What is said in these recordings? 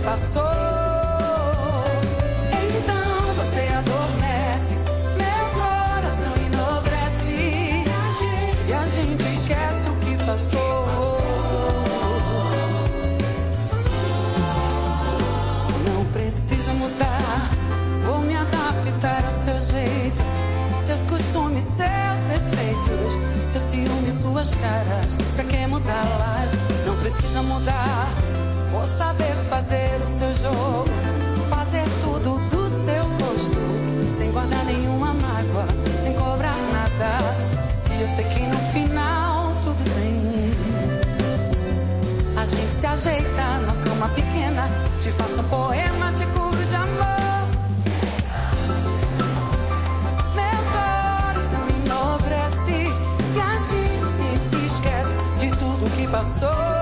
passou. Então você adormece, meu coração enobrece, e a gente esquece o que passou. Não precisa mudar, vou me adaptar ao seu jeito, seus costumes, seus defeitos, seu ciúme, suas caras, pra que mudá-las? Não precisa mudar, vou saber fazer o seu jogo, fazer tudo do seu gosto, sem guardar nenhuma mágoa, sem cobrar nada. Se eu sei que no final tudo bem, a gente se ajeita na cama pequena, te faço um poema, te cubro de amor. Meu coração enobrece e a gente sempre se esquece de tudo que passou.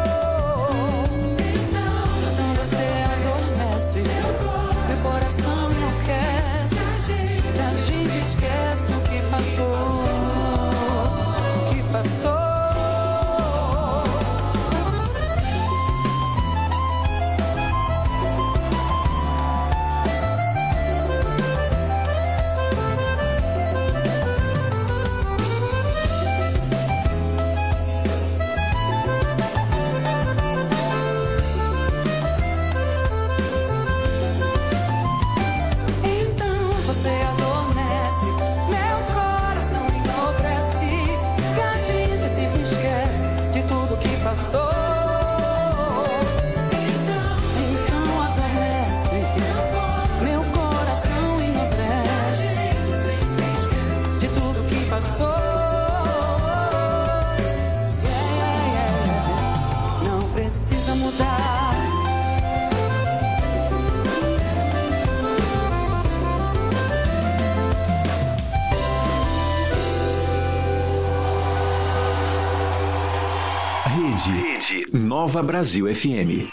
Rede Nova Brasil FM.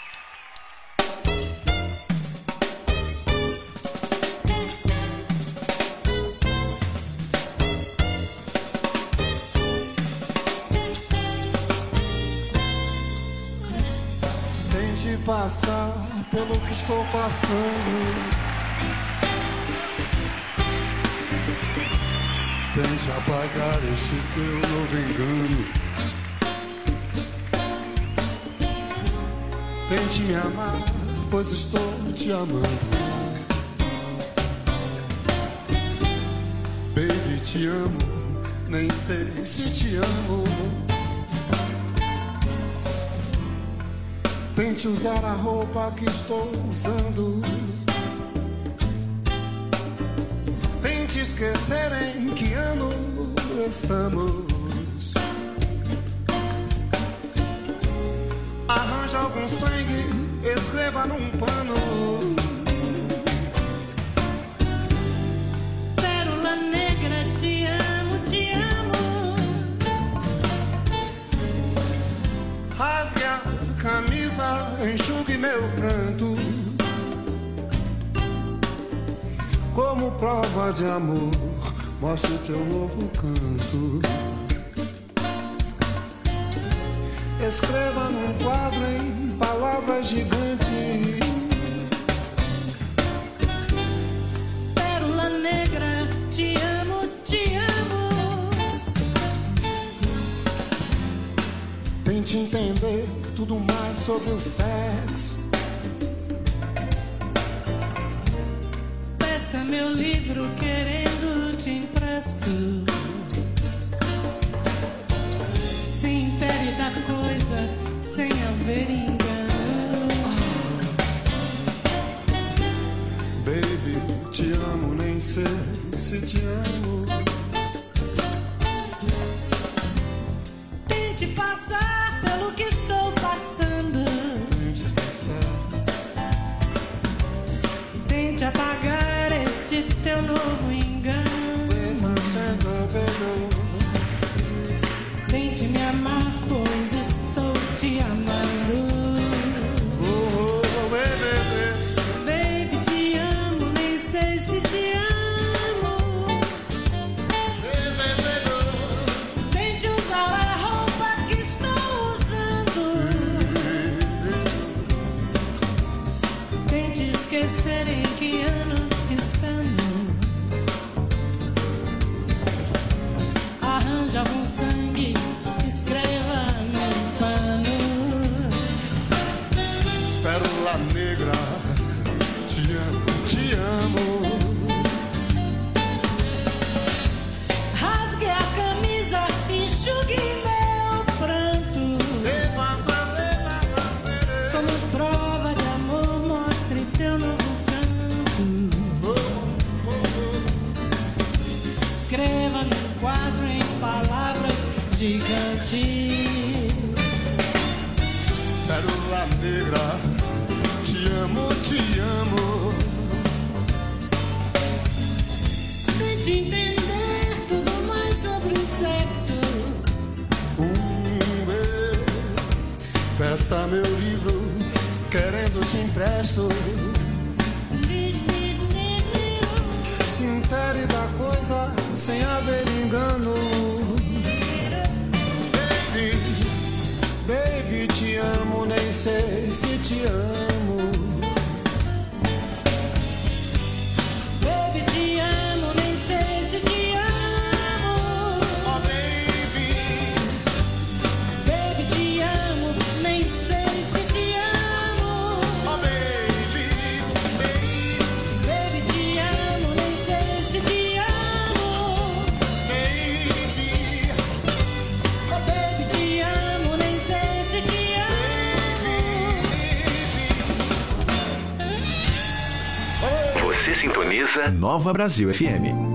Tente passar pelo que estou passando, tente apagar este teu novo engano. Tente me amar, pois estou te amando. Baby, te amo, nem sei se te amo. Tente usar a roupa que estou usando. Tente esquecer em que ano estamos. Arranja algum sangue, escreva num pano. Pérola negra, te amo, te amo. Rasgue a camisa, enxugue meu pranto. Como prova de amor, mostre teu novo canto. Escreva num quadro em palavras gigantes. Pérola negra, te amo, te amo. Tente entender tudo mais sobre o sexo. Peça meu livro, querendo te empresto. Se impere da coisa, sem haver engano. Baby, te amo, nem sei se te amo. Tente passar pelo que estou passando. Tente passar. Tente apagar este teu novo engano. Tente me amar, pois estou te amando. Baby, te amo, nem sei se te amo. Tente usar a roupa que estou usando. pérola negra, te amo, te amo. Tente entender tudo mais sobre o sexo. Peça meu livro, querendo te empresto. Se intere da coisa sem haver engano. Baby, baby, te amo, nem sei se te amo. Baby, te amo, nem sei se te amo. Oh baby, Baby, te amo, nem sei se te amo. oh baby, baby, Baby, te amo, nem sei se te amo. baby, Oh, baby, te amo, nem sei se te amo. Você sintoniza Nova Brasil FM.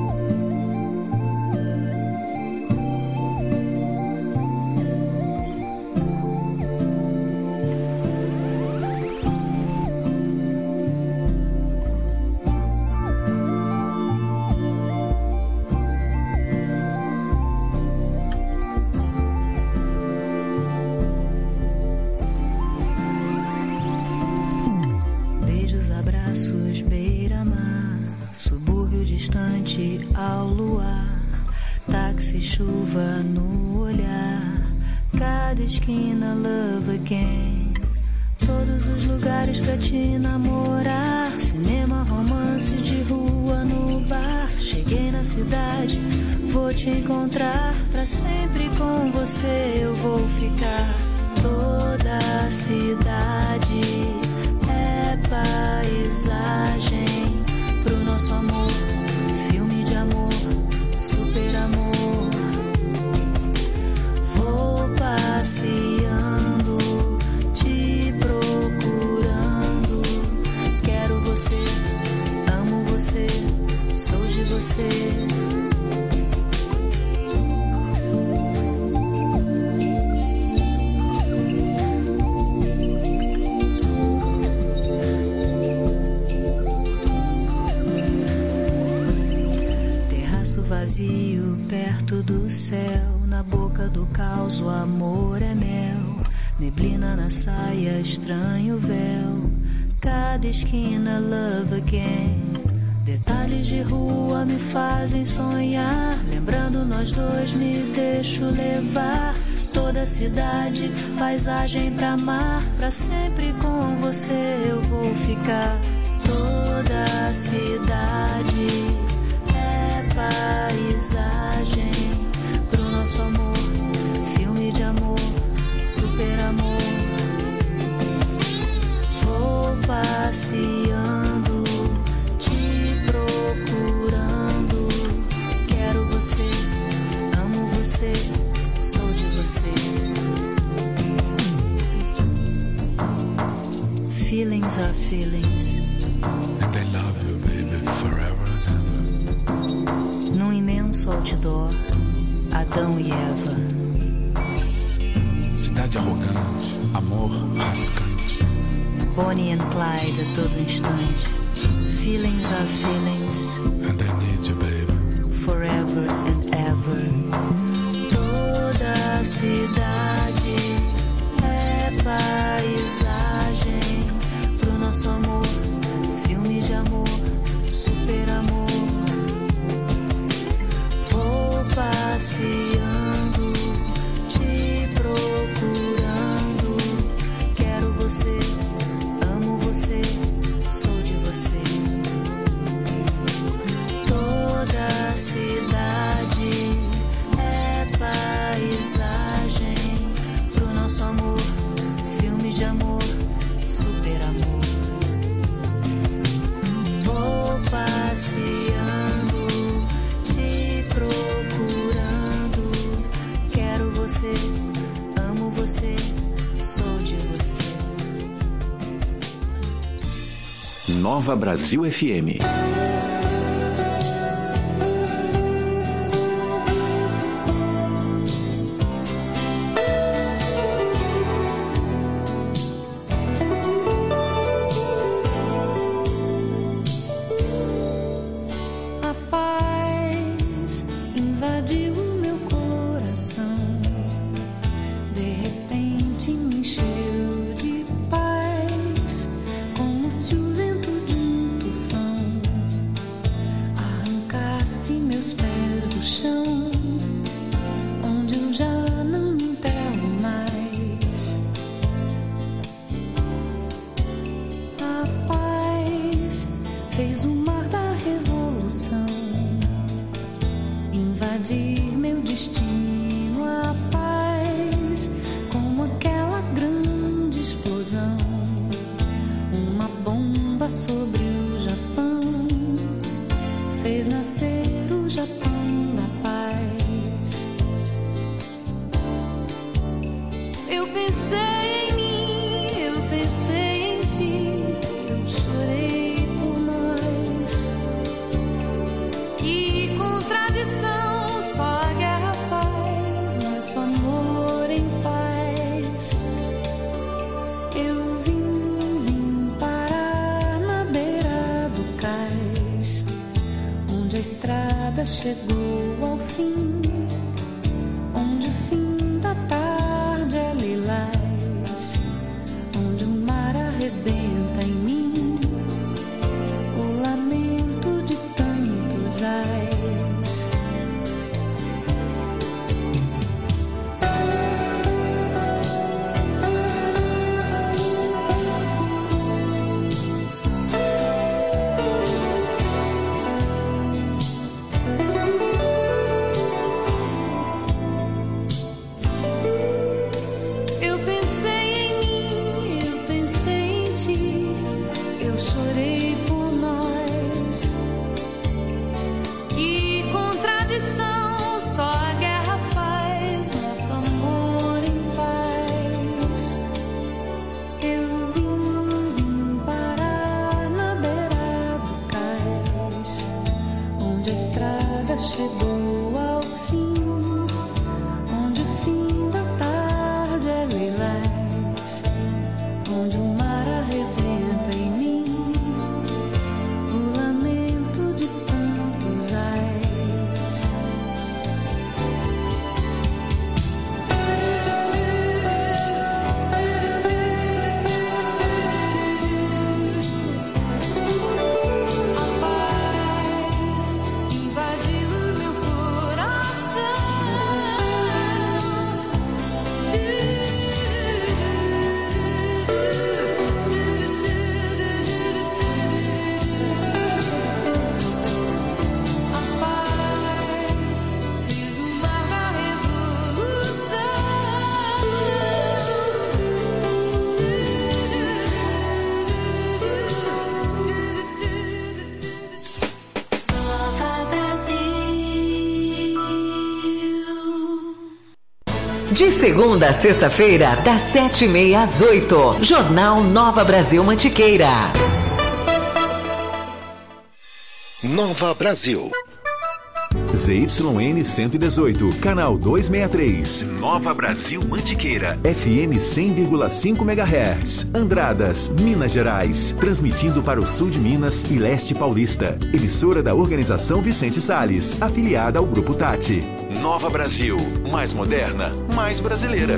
Beijos, abraços, beira-mar, subúrbio distante ao luar, táxi, chuva no olhar, cada esquina, love again. Todos os lugares pra te namorar, cinema, romance de rua no bar. Cheguei na cidade, vou te encontrar, pra sempre com você eu vou ficar. Toda a cidade é paisagem pro nosso amor, filme de amor, super amor. Vou passeando, te procurando. Quero você, amo você, sou de você. Vazio perto do céu, na boca do caos o amor é mel. Neblina na saia, estranho véu, cada esquina love again. Detalhes de rua me fazem sonhar, lembrando nós dois me deixo levar. Toda a cidade, paisagem pra amar, pra sempre com você eu vou ficar. Toda a cidade paisagem pro nosso amor, filme de amor, super amor. Vou passeando, te procurando. Quero você, amo você, sou de você. Feelings are feelings, and I love you, baby, forever. Num imenso outdoor, Adão e Eva. Cidade arrogante, amor rascante. Bonnie and Clyde a todo instante. Feelings are feelings, And I need you, baby, forever and ever. Toda a cidade é paisagem pro nosso amor, filme de amor, super amor. Passeando, te procurando. Quero você, amo você, sou de você. Toda a cidade é paisagem pro nosso amor, filme de amor, super amor. Vou passeando, te procurando. Quero você, amo você, sou de você. Nova Brasil FM. estrada chegou ao fim, onde o fim da tarde é lilás, onde o mar arrebenta em mim o lamento de tantos ais. Chegou ao fim, onde o fim da tarde é lilás, onde o mar arrebenta em mim o lamento de tantos ais. De segunda a sexta-feira, das 7h30 às 8h, Jornal Nova Brasil Mantiqueira. Nova Brasil. ZYN 118, canal 263. Nova Brasil Mantiqueira, FM 100,5 MHz. Andradas, Minas Gerais. Transmitindo para o sul de Minas e leste paulista. Emissora da Organização Vicente Salles, afiliada ao Grupo Tati. Nova Brasil, mais moderna, mais brasileira.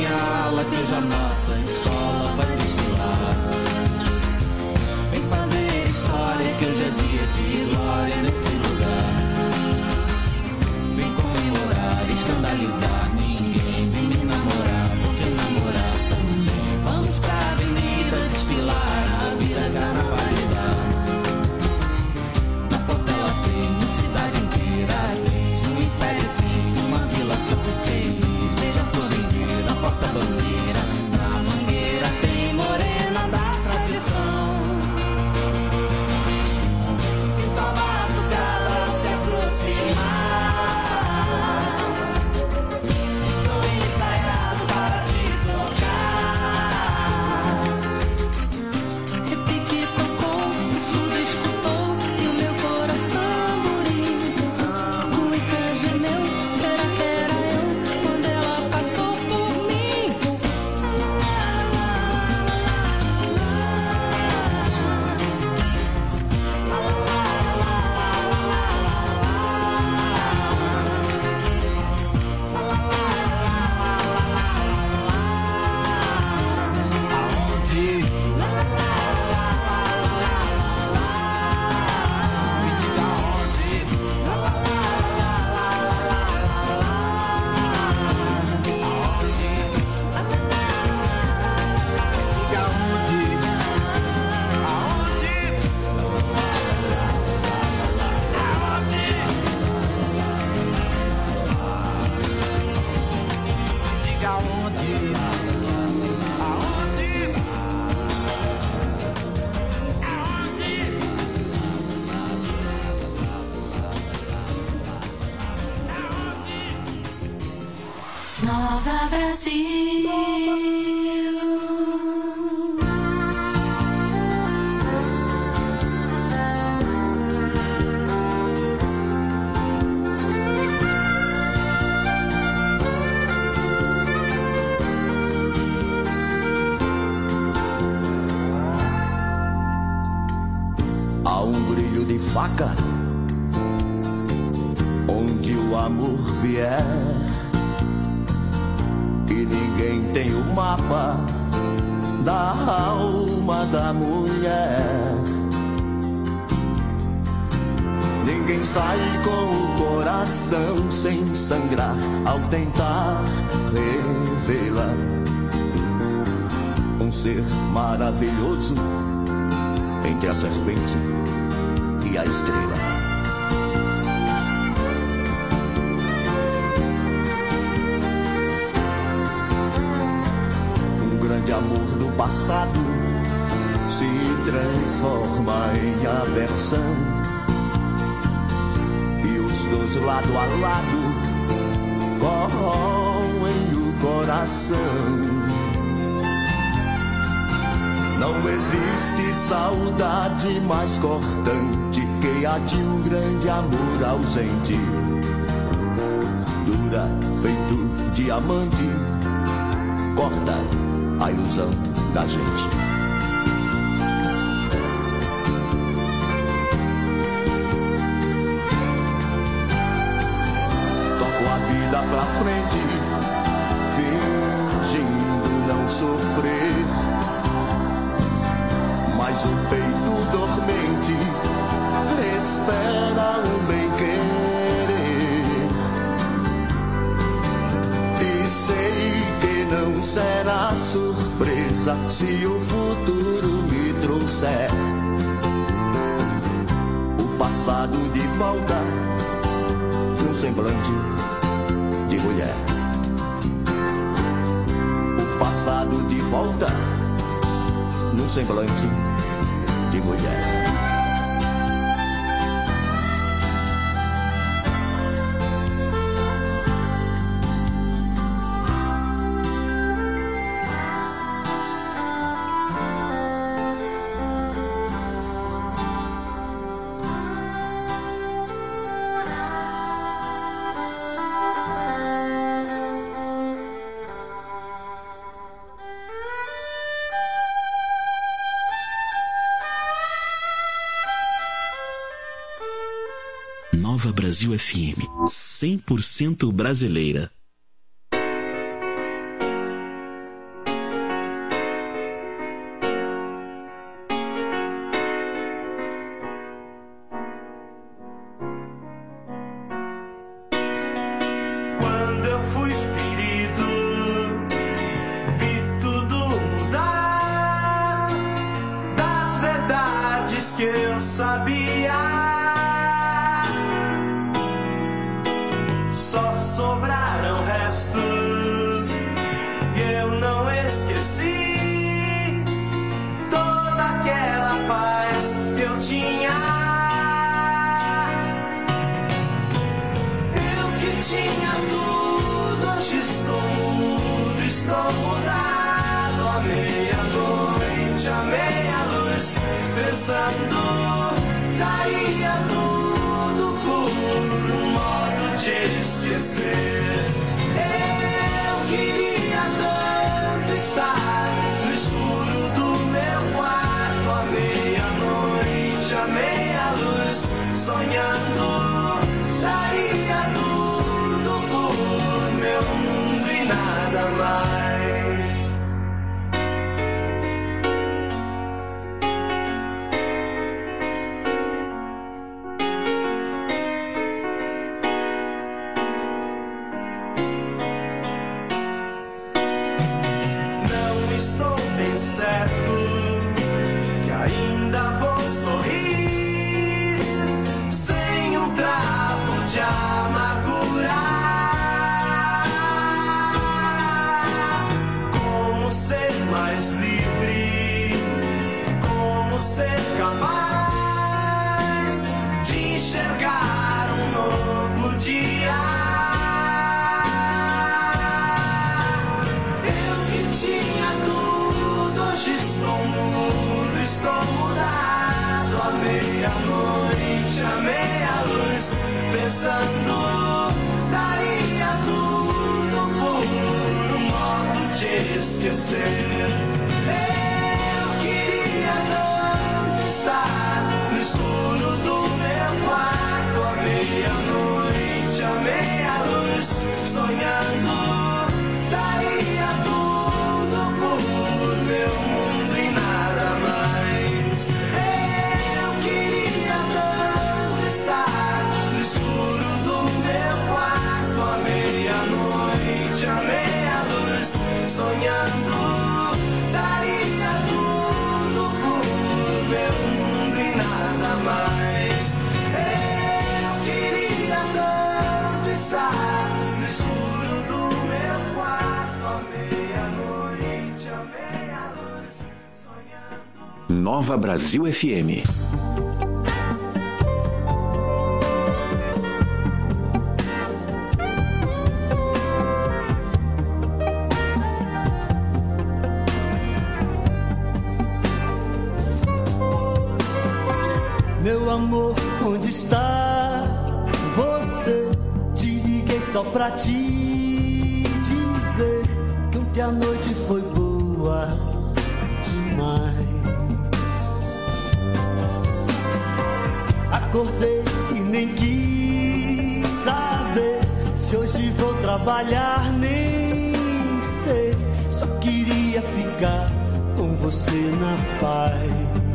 que hoje a nossa escola vai desfilar. Vem fazer Nova Brasil. Há um brilho de faca onde o amor vier. E ninguém tem o mapa da alma da mulher. Ninguém sai com o coração sem sangrar ao tentar revelar um ser maravilhoso entre a serpente e a estrela. De amor do passado se transforma em aversão, e os dois lado a lado corroem o coração. Não existe saudade mais cortante que a de um grande amor ausente. Dura feito diamante, corta a ilusão da gente. Toco a vida pra frente, fingindo não sofrer, mas o peito dormente espera um bem-querer. E sei que não será surpresa se o futuro me trouxer o passado de volta num semblante de mulher. O passado de volta num semblante de mulher. Nova Brasil FM, 100% brasileira. Quando eu fui ferido, vi tudo mudar. Das verdades que eu sabia, só sobraram restos e eu não esqueci toda aquela paz que eu tinha. Eu que tinha tudo, hoje estou mudo, estou mudado. À meia-noite, à meia-luz, pensando, daria tudo por um modo de esquecer. Eu queria tanto estar no escuro do meu quarto, à meia-noite, à meia-luz, sonhando, daria tudo por meu mundo e nada mais. Estou bem certo que ainda vou sorrir sem um travo de amargura. mundo estou mudado. À meia-noite, à meia-luz, pensando, daria tudo por um modo de esquecer. Eu queria tanto estar no escuro do meu quarto. À meia-noite, à meia-luz, sonhando, daria tudo por meu mundo e nada mais. Eu queria tanto estar no escuro do meu quarto. À meia-noite, à meia-luz, sonhando, daria tudo por meu mundo e nada mais. Eu queria tanto estar no escuro do meu quarto. À meia-noite, à meia-luz, sonhando. Nova Brasil FM. Meu amor, onde está você? Te liguei só pra te dizer que ontem a noite foi boa demais. Acordei e nem quis saber se hoje vou trabalhar, nem sei. Só queria ficar com você na paz.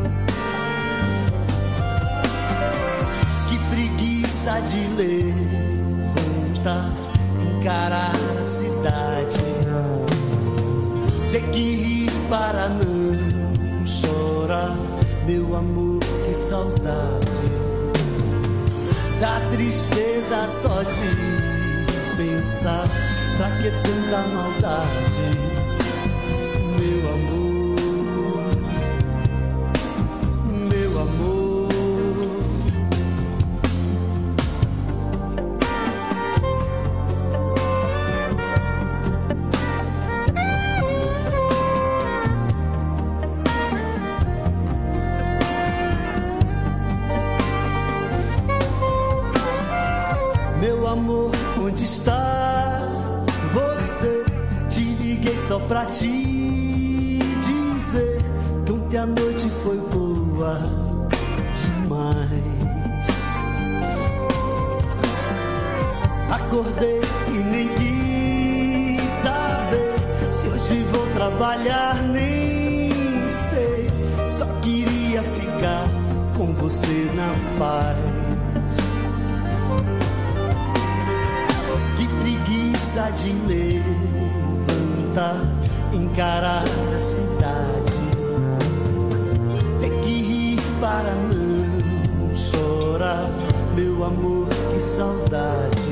De levantar, encarar a cidade, ter que rir para não chorar. Meu amor, que saudade, dá tristeza só de pensar. Pra que tanta maldade, meu amor, meu amor. Onde está você? Te liguei só pra te dizer que ontem a noite foi boa demais. Acordei e nem quis saber se hoje vou trabalhar, nem sei. Só queria ficar com você na paz. De levantar, encarar a cidade, ter que rir para não chorar. Meu amor, que saudade,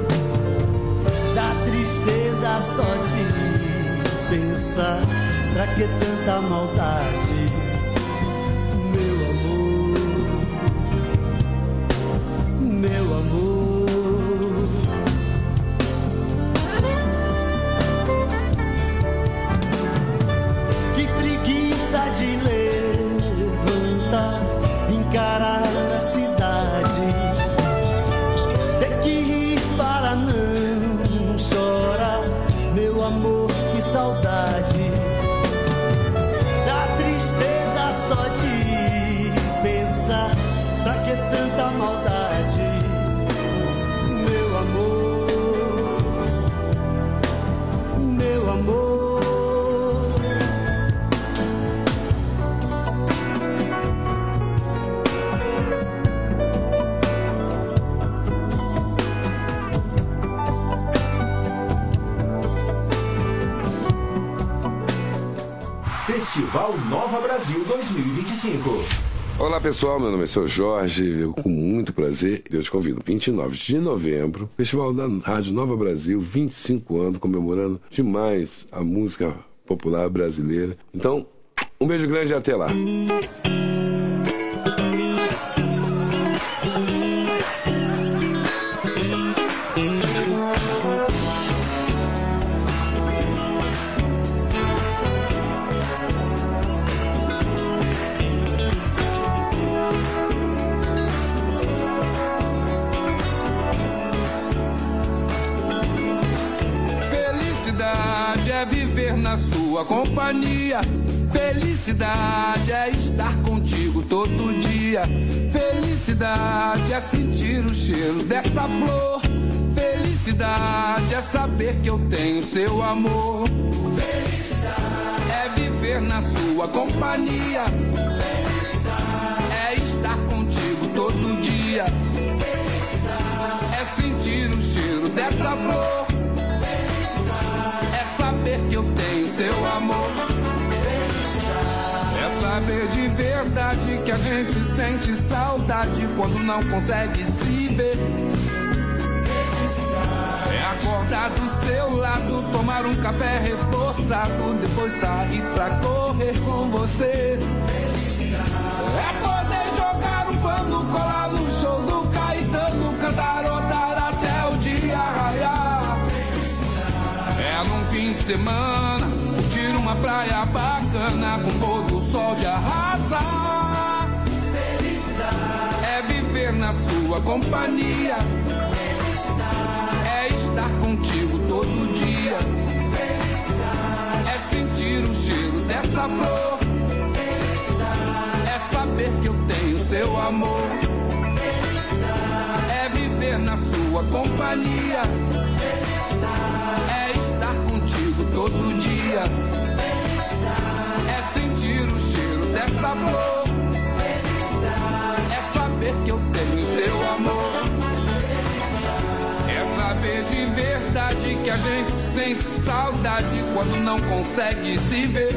dá tristeza só de pensar. Pra que tanta maldade, meu amor, meu amor. De levantar, encarar a cidade, ter que rir para não chorar. Meu amor, que saudade, dá tristeza só de pensar. Pra que tanta maldade, meu amor, meu amor. Festival Nova Brasil 2025. Olá pessoal, meu nome é Seu Jorge, eu com muito prazer eu te convido 29 de novembro, Festival da Rádio Nova Brasil, 25 anos, comemorando demais a música popular brasileira. Então, um beijo grande e até lá. Felicidade é viver na sua companhia. Felicidade é estar contigo todo dia. Felicidade é sentir o cheiro dessa flor. Felicidade é saber que eu tenho seu amor. Felicidade é viver na sua companhia. Felicidade é estar contigo todo dia. Felicidade é sentir o cheiro dessa flor. Felicidade é saber que eu tenho seu amor. Felicidade é saber de verdade que a gente sente saudade quando não consegue se ver. É acordar do seu lado, tomar um café reforçado, depois sair pra correr com você. É poder jogar um pano, colar no show do Caetano, cantarotar até o dia raiar. É num fim de semana, curtir uma praia bacana, com pôr do sol de arrasar. É viver na sua companhia. É estar contigo todo dia. Felicidade é sentir o cheiro dessa flor. Felicidade é saber que eu tenho seu amor. Felicidade é viver na sua companhia. Felicidade é estar contigo todo dia. Felicidade é sentir o cheiro dessa flor. Felicidade é saber que eu tenho seu amor. É saber de verdade que a gente sente saudade quando não consegue se ver.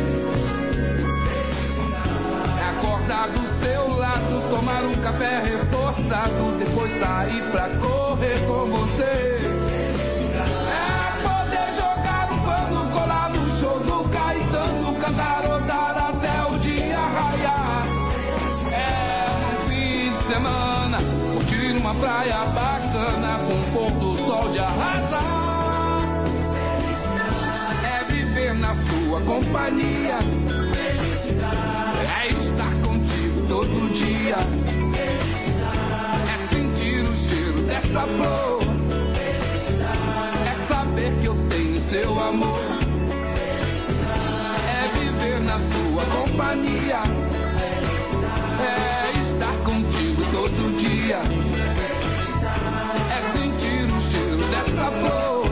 É acordar do seu lado, tomar um café reforçado, depois sair pra correr com você. É poder jogar um pano, colar no show do Caetano, cantarotar até o dia raiar. É um fim de semana, curtir uma praia bacana, com pôr do sol de arrasar. É viver na sua companhia. É estar contigo todo dia. É sentir o cheiro dessa flor. É saber que eu tenho seu amor. É viver na sua companhia. É estar contigo todo dia. É sentir o cheiro dessa flor.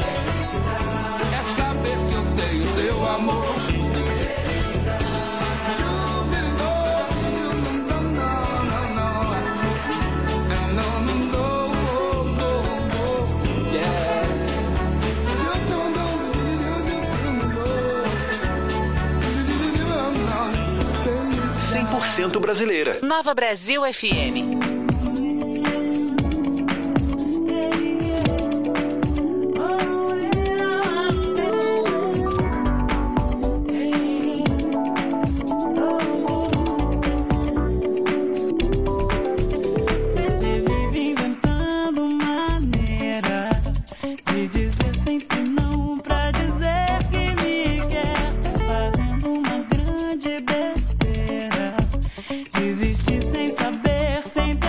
É saber que eu tenho seu amor. Brasileira. Nova Brasil FM. Você vive inventando maneira de dizer sempre não pra dizer que me quer, fazendo uma grande besteira. Desistir sem saber, sem ter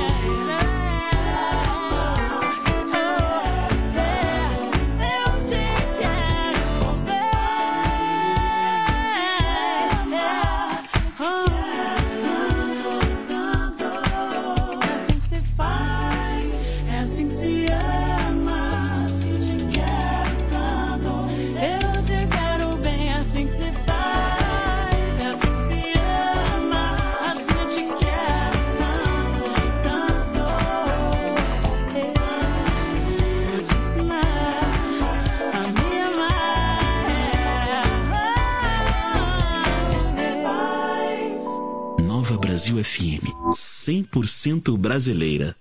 Brasil FM, 100% brasileira.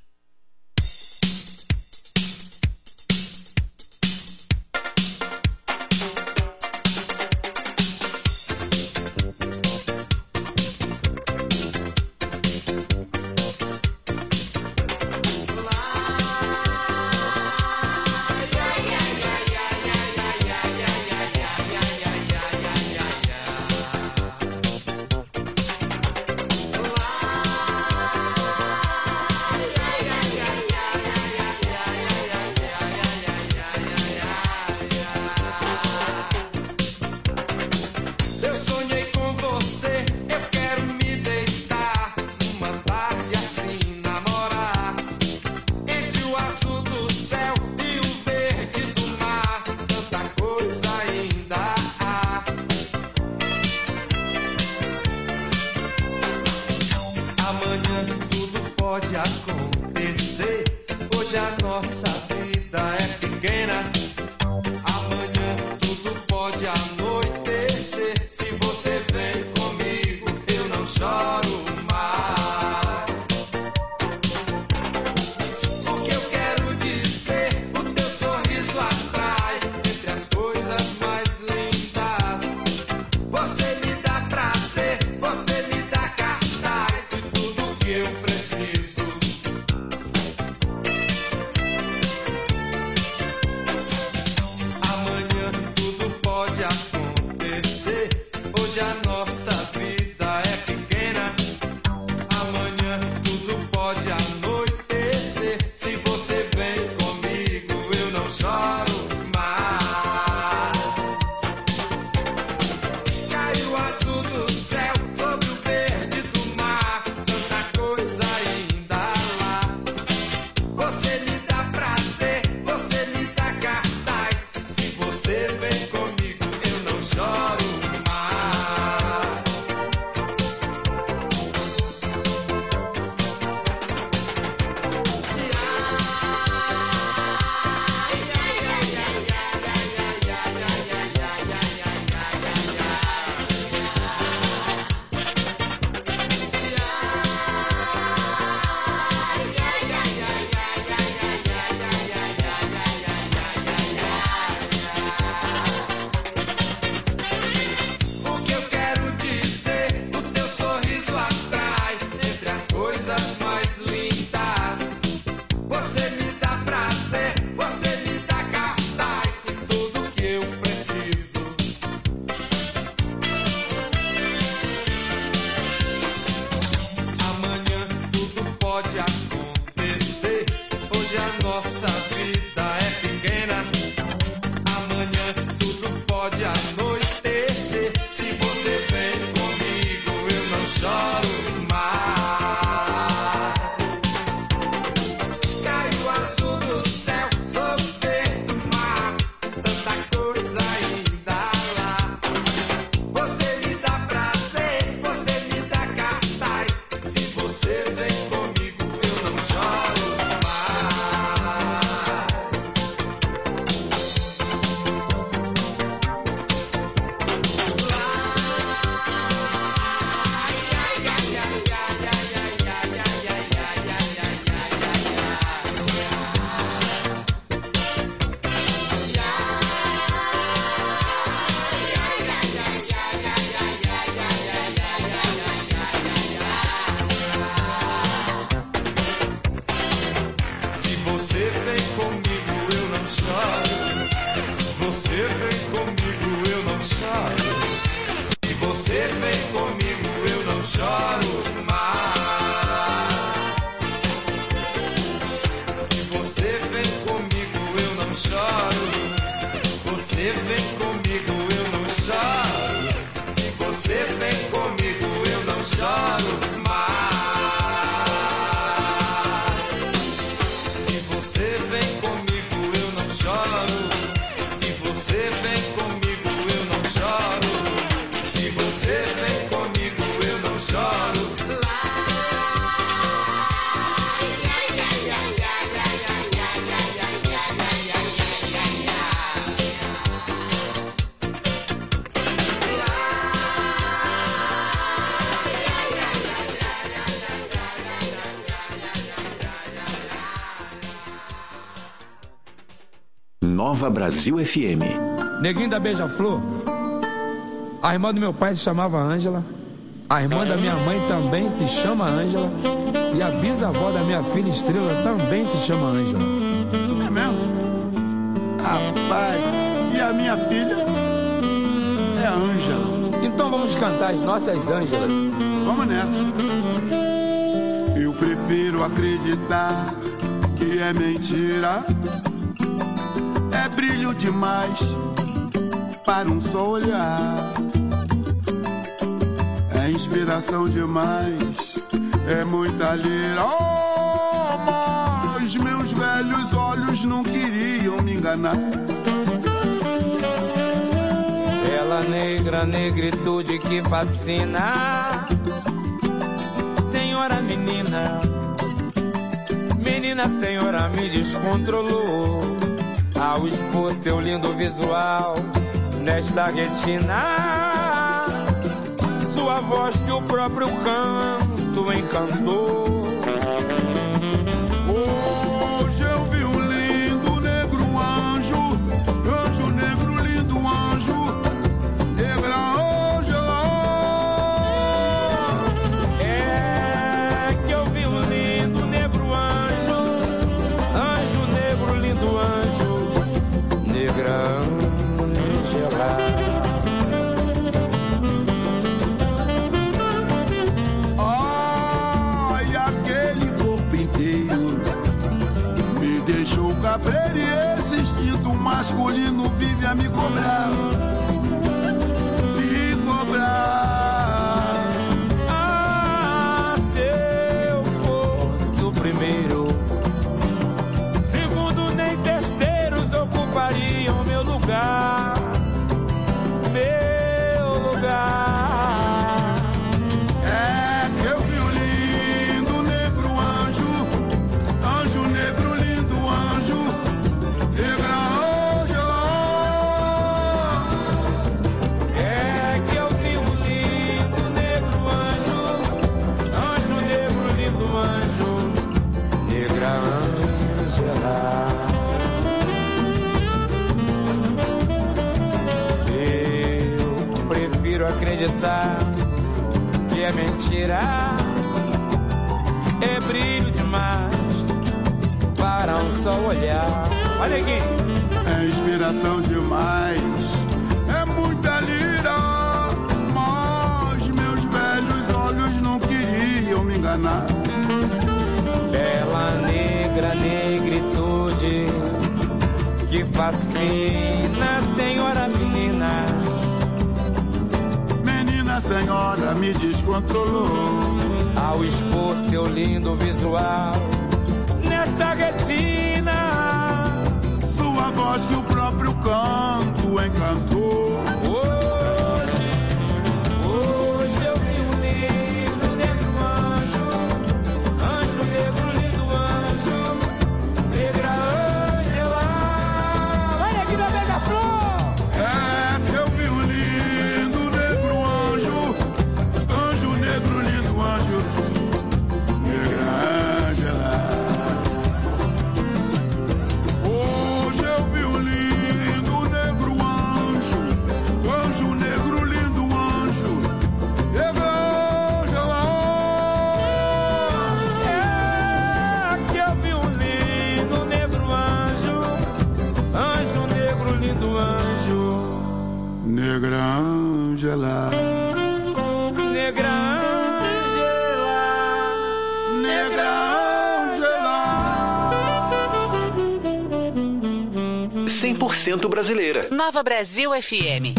você vem comigo, eu não choro. Se você vem comigo, eu não choro mais. Se você vem comigo, eu não choro. Você vem comigo, eu não choro. Se você vem comigo, eu não choro mais. Se você vem comigo, eu não choro. Se você vem comigo, eu não choro. Se você vem comigo, eu não choro. Nova Brasil FM. Neguinho da Beija-Flor. A irmã do meu pai se chamava Ângela. A irmã da minha mãe também se chama Ângela. E a bisavó da minha filha Estrela também se chama Ângela. É mesmo? Rapaz, e a minha filha é a Ângela. Então vamos cantar as nossas Ângelas. Vamos nessa. Eu prefiro acreditar que é mentira. É brilho demais para um só olhar. É inspiração demais, é muita lira. Oh, mas meus velhos olhos não queriam me enganar. Ela negra, negritude que fascina. Senhora menina, menina senhora me descontrolou. Ao expor seu lindo visual nesta retina, sua voz que o próprio canto encantou. Hoje eu vi um lindo negro anjo, anjo negro lindo anjo, negra Ângela. É que eu vi um lindo negro anjo, anjo negro lindo anjo, negra Ângela. Ai, aquele corpo inteiro me deixou cabreiro e esse instinto masculino vive a me cobrar. Me cobrar. Ah, se eu fosse o primeiro, segundo nem terceiros ocupariam meu lugar. Meu lugar. É que eu vi um lindo negro anjo, anjo negro lindo anjo, negra Ângela. É que eu vi um lindo negro anjo, anjo negro lindo anjo, negra Ângela. Eu prefiro acreditar que é mentira. É brilho demais para um só olhar. Olha aqui. É inspiração demais, é muita lira. Mas meus velhos olhos não queriam me enganar. Bela negra negritude que fascina, senhora menina. Menina senhora me descontrolou. Ao expor seu lindo visual nessa retina, sua voz que o próprio canto encantou. Hoje eu vi um lindo negro anjo, anjo negro lindo anjo, negra Ângela. Olha aqui na Beija-Flor. É que eu vi um lindo negro anjo, anjo negro lindo anjo, negra Ângela. Hoje eu vi um lindo negro anjo. Negra Ângela, Negra Ângela, Negra Ângela. 100% brasileira. Nova Brasil FM.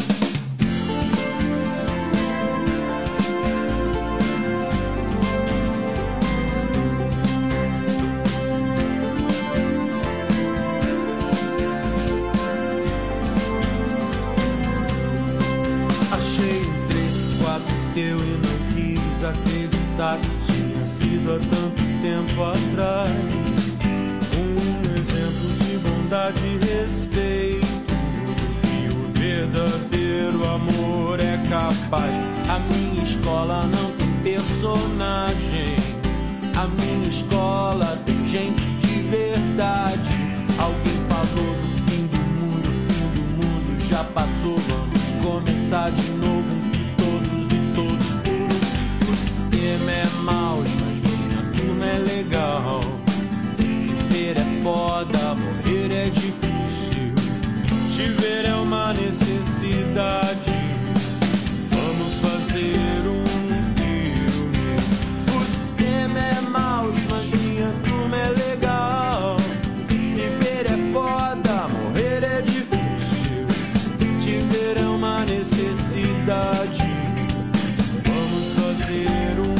Teu e não quis acreditar que tinha sido há tanto tempo atrás. Exemplo de bondade e respeito, e o verdadeiro amor é capaz. A minha escola não tem personagem, a minha escola tem gente de verdade. Alguém falou do fim do mundo já passou, vamos começar de novo. É mal, mas minha turma é legal. Viver é foda, morrer é difícil. Te ver é uma necessidade. Vamos fazer um filme. O sistema é mal, mas minha turma é legal. Viver é foda, morrer é difícil. Te ver é uma necessidade. Vamos fazer um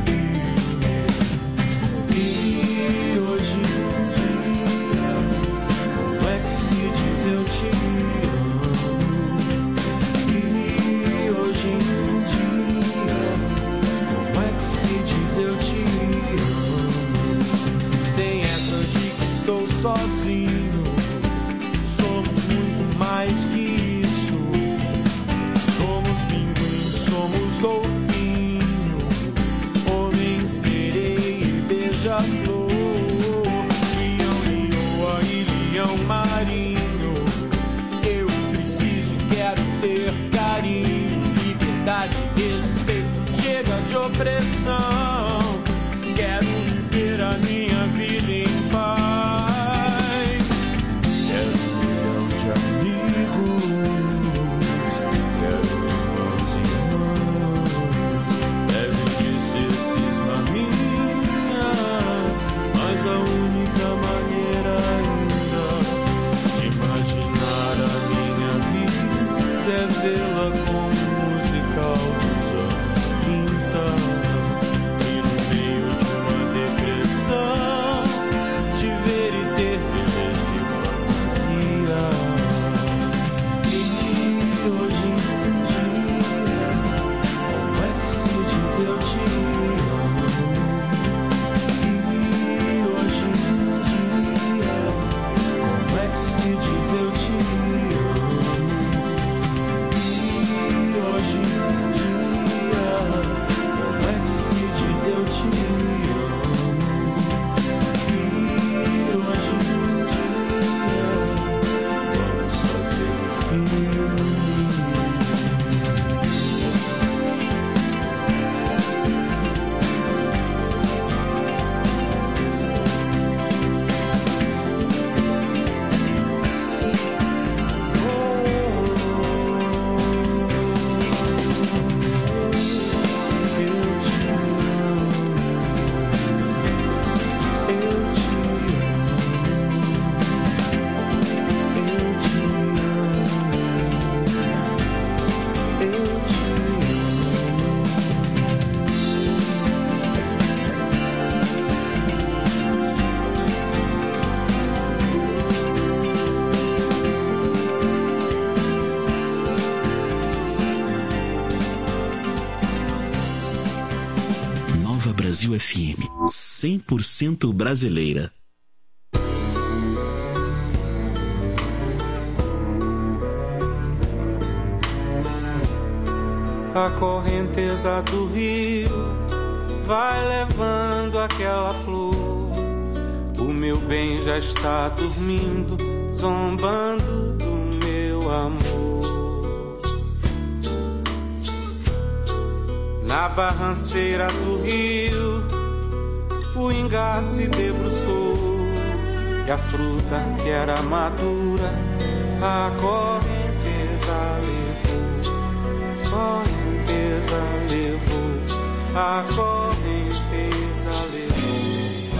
sozinho, somos muito mais que isso. Somos pinguim, somos golfinho, homem, sereia e beija-flor, leão, leoa e leão marinho. Eu preciso e quero ter carinho, liberdade, respeito, chega de opressão. Quero viver a minha vida em paz. Vê-la como musical dos anos 30, e no meio de uma depressão, te ver e ter beleza e fantasia. E hoje em dia, como é que se diz eu te amo? E hoje em dia, como é que se diz eu te amo? Hoje em dia, como é que se diz eu te amo? E hoje em dia, vamos fazer um filme. Brasil FM, 100% brasileira. A correnteza do rio vai levando aquela flor. O meu bem já está dormindo, zombando do meu amor. Na barranceira do rio, o ingá se debruçou, e a fruta que era madura, a correnteza levou. a correnteza levou.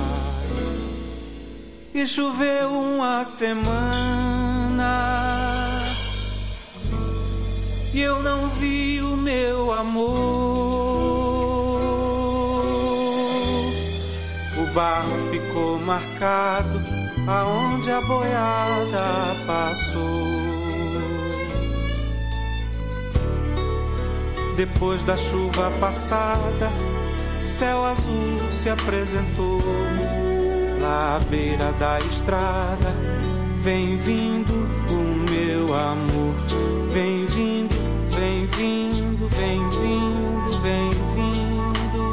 E choveu uma semana e eu não vi o meu amor. O barro ficou marcado aonde a boiada passou. Depois da chuva passada, céu azul se apresentou. Lá à beira da estrada, vem vindo o meu amor. Vem vindo, vem vindo, vem vindo, vem vindo.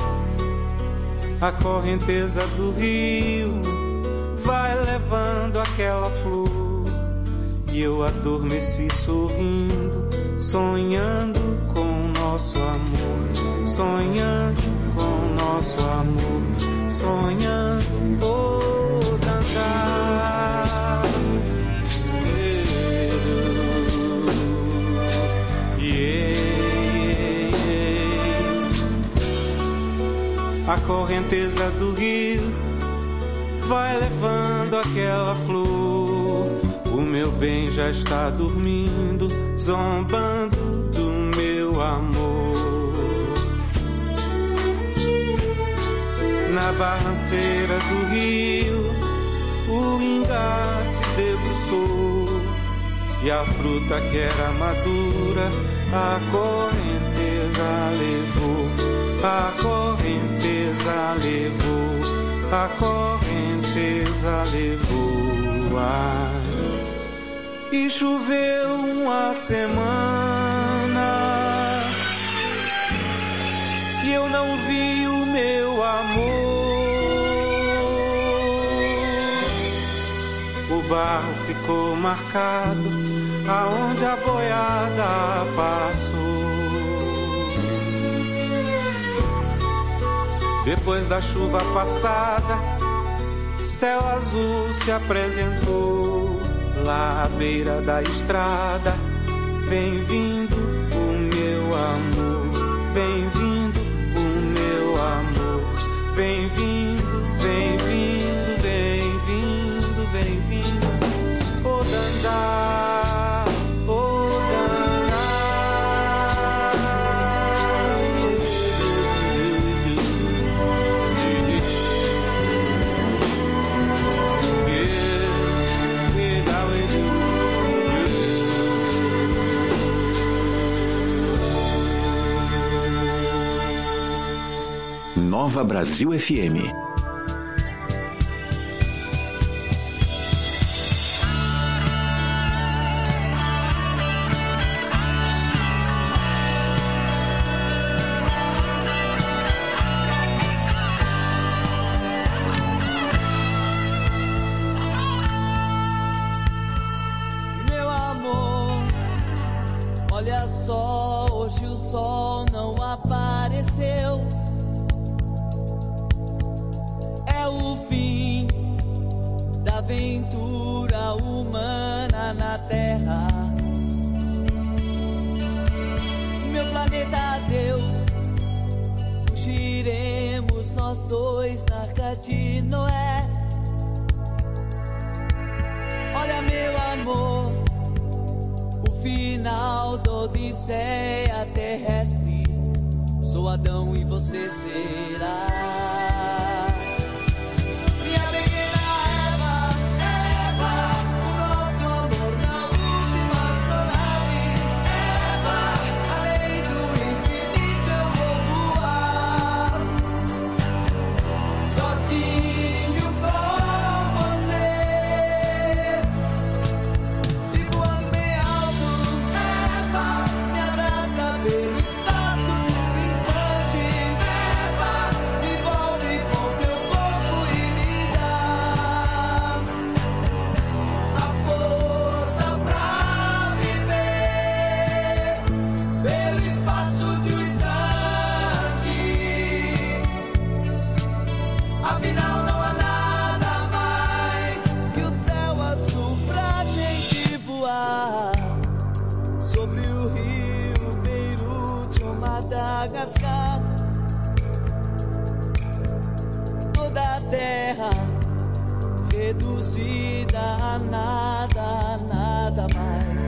A correnteza do rio vai levando aquela flor. E eu adormeci sorrindo, sonhando com nosso amor, sonhando com nosso amor, sonhando por andar. A correnteza do rio vai levando aquela flor. O meu bem já está dormindo, zombando do meu amor. Na barranceira do rio, o ingá se debruçou. E a fruta que era madura, a correnteza levou. A correnteza levou, a correnteza levou. E choveu uma semana e eu não vi o meu amor. O barro ficou marcado aonde a boiada passou. Depois da chuva passada, céu azul se apresentou. Lá à beira da estrada, vem vindo o meu amor. Vem vindo o meu amor. Vem vindo, vem vindo, vem vindo, vem vindo. O dandá, o dandá. Nova Brasil FM. Meu amor, olha só, hoje o sol não apareceu. O fim da aventura humana na Terra. Meu planeta adeus, fugiremos nós dois na Arca de Noé. Olha meu amor, o final da odisseia terrestre. Sou Adão e você será sobre o rio Beirute ou Madagascar. parecida a nada, nada mais.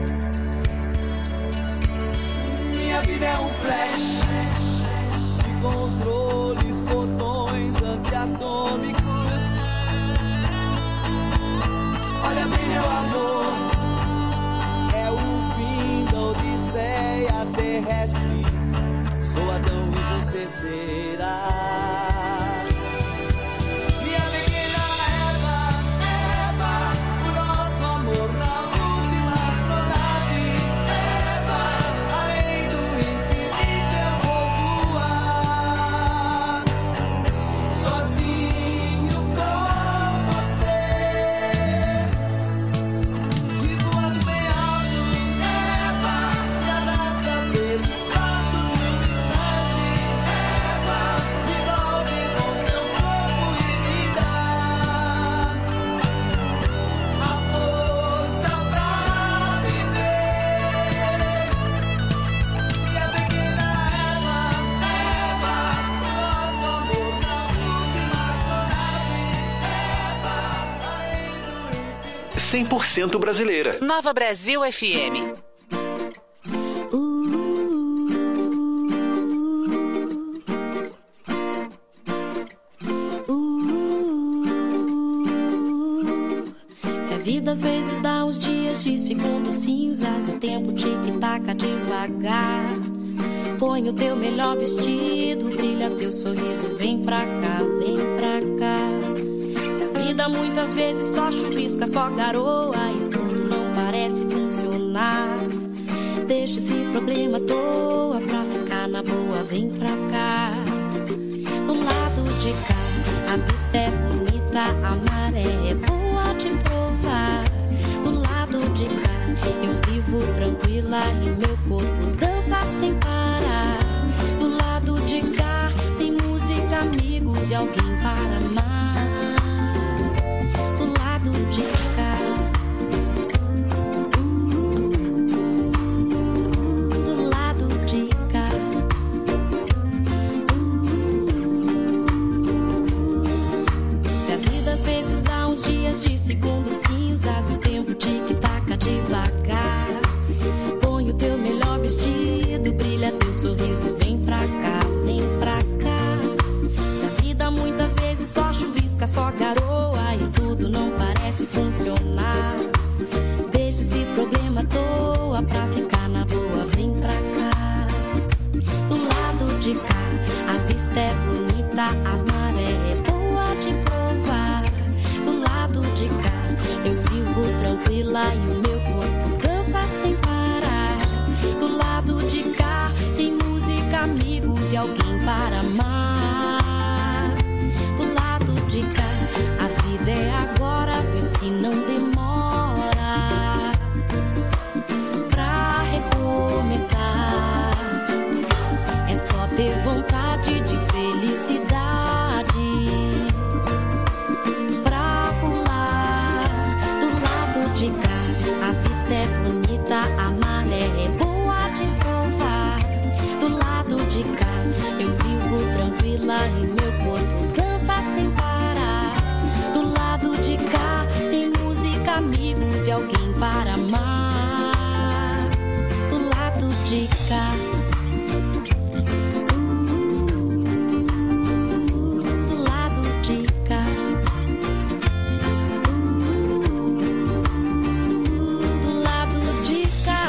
Minha vida é um flash de controles, botões antiatômicos. Olha bem, meu amor, é o fim da odisseia terrestre. Sou Adão e você será minha pequena Eva, o nosso amor na última astronave. Eva, além do infinito eu vou voar, sozinho com você, e voando bem alto. Eva, nada saber do espaço de um instante. Eva, me envolve com teu corpo e me dá a força pra viver. Minha pequena Eva, o nosso amor na última astronave. Eva, além do infinito. 100% brasileira. Nova Brasil FM. Se a vida às vezes dá uns dias de segundos cinzas e o tempo tic-taca devagar, põe o teu melhor vestido, brilha teu sorriso, vem pra cá, vem pra cá. Se a vida muitas vezes só chuvisca, só garoa e tudo não parece funcionar, deixa esse problema à toa pra ficar na boa, vem pra cá. Do lado de cá, a vista é bonita, a maré é boa de provar. Do lado de cá, eu vivo tranquila e meu corpo dança sem parar. Do lado de cá, tem música, amigos e alguém para amar. Do lado de cá, do lado de cá. Se a vida às vezes dá uns dias de segundos cinzas e o tempo tic-taca devagar, põe o teu melhor vestido, brilha teu sorriso, vem pra cá, vem pra cá. Se a vida muitas vezes só chuvisca, só garoa e tudo não parece funcionar, deixa esse problema à toa pra ficar na boa, vem pra cá. Do lado de cá, a vista é bonita, a maré é boa de provar. Do lado de cá, eu vivo tranquila e o meu corpo dança sem parar. Do lado de cá, tem música, amigos e alguém para amar. Do lado de cá, a vida é agora, vê se não demora pra recomeçar. É só ter vontade de felicidade pra pular. Do lado de cá, a vista é bonita, a maré é boa de provar. Do lado de cá, eu vivo tranquila e meu corpo dança sem parar. Do lado de cá, tem música, amigos e alguém para amar. Do lado de cá, do lado de cá, do lado de cá.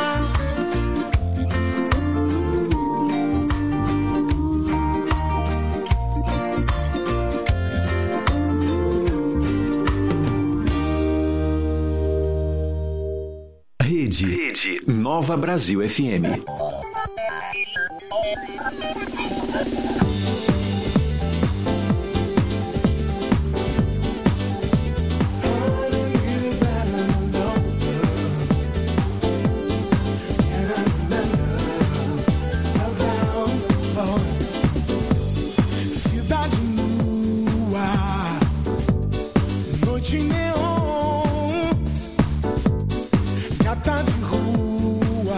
Rede Nova Brasil FM.